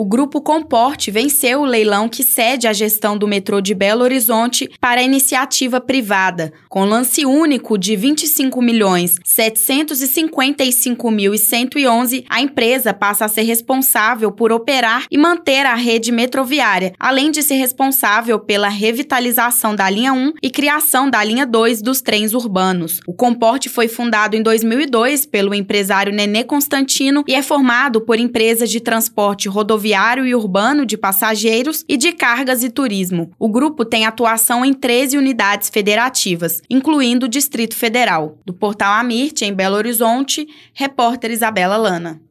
o Grupo Comporte venceu o leilão que cede a gestão do metrô de Belo Horizonte para a iniciativa privada. Com lance único de R$ 25.755.111, a empresa passa a ser responsável por operar e manter a rede metroviária, além de ser responsável pela revitalização da linha 1 e criação da linha 2 dos trens urbanos. O Comporte foi fundado em 2002 pelo empresário Nenê Constantino e é formado por empresas de transporte rodoviário e urbano de passageiros e de cargas e turismo. O grupo tem atuação em 13 unidades federativas, incluindo o Distrito Federal. Do Portal Amirte, em Belo Horizonte, repórter Isabela Lana.